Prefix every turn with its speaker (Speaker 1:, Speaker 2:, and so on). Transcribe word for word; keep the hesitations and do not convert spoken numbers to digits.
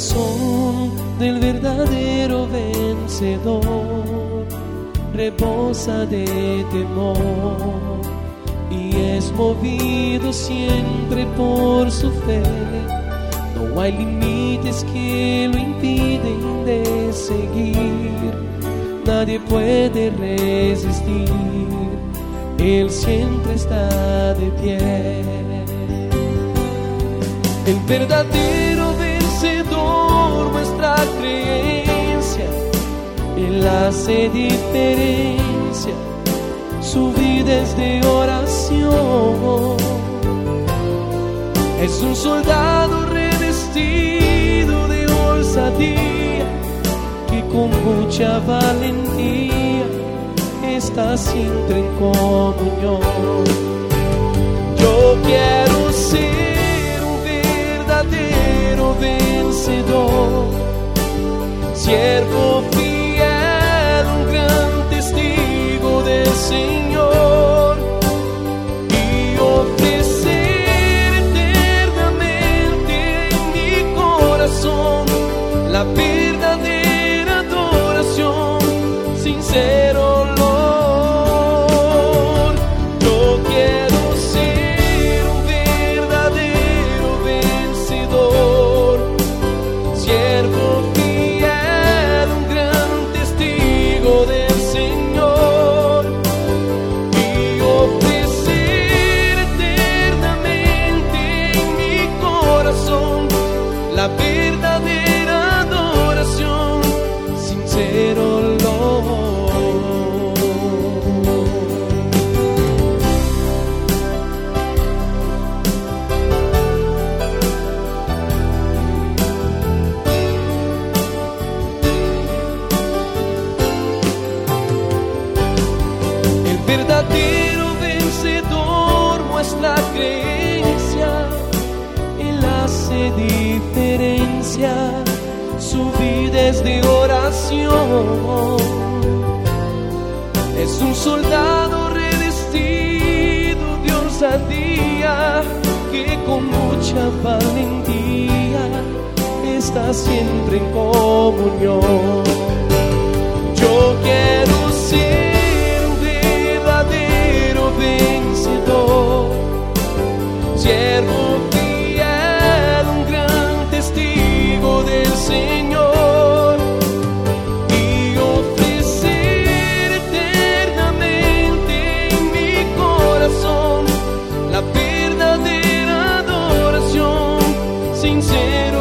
Speaker 1: corazón del verdadero vencedor reposa de temor y es movido siempre por su fe. No hay límites que lo impiden de seguir, nadie puede resistir, Él siempre está de pie. El verdadero vencedor muestra creencia, Él hace diferencia, su vida es de oración. Es un soldado revestido de osadía que con mucha valentía está siempre en comunión. Yo quiero ser un verdadero vencedor, siervo fiel, un gran testigo del Señor, y ofrecer eternamente en mi corazón la verdadera adoración, sincero. La verdadera adoración, sincero Lord. El verdadero vencedor muestra creencia, Él hace diferencia, su vida es de oración. Es un soldado revestido de osadía que con mucha valentía está siempre en comunión. Yo quiero ser un verdadero vencedor, siervo del Señor, y ofrecer eternamente en mi corazón la verdadera adoración, sincero